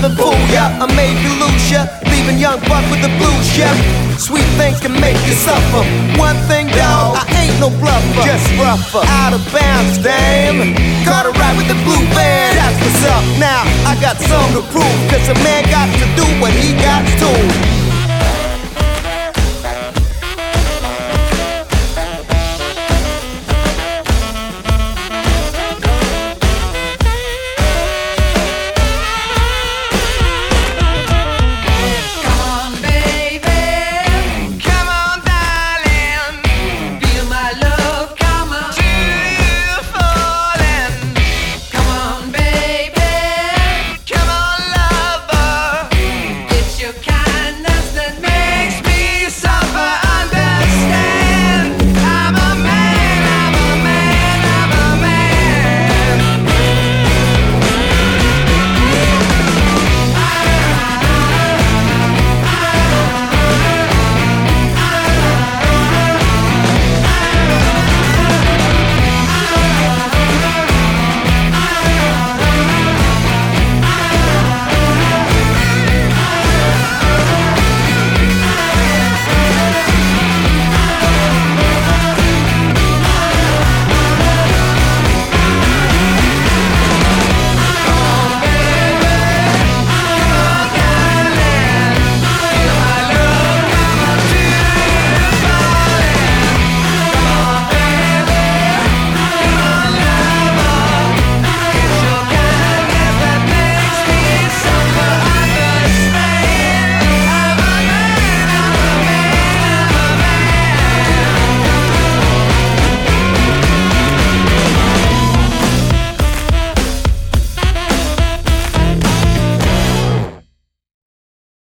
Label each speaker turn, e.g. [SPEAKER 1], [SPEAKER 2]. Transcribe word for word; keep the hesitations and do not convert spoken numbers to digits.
[SPEAKER 1] and fool ya. I made you lose ya, leaving young buck with the blues, yeah. Sweet thing can make you suffer. One thing, dawg, I ain't no bluffer, just rougher. Out of bounds, damn. Caught a ride with the blue band, that's what's up. Now I got something to prove, cause a man got to do what he got to.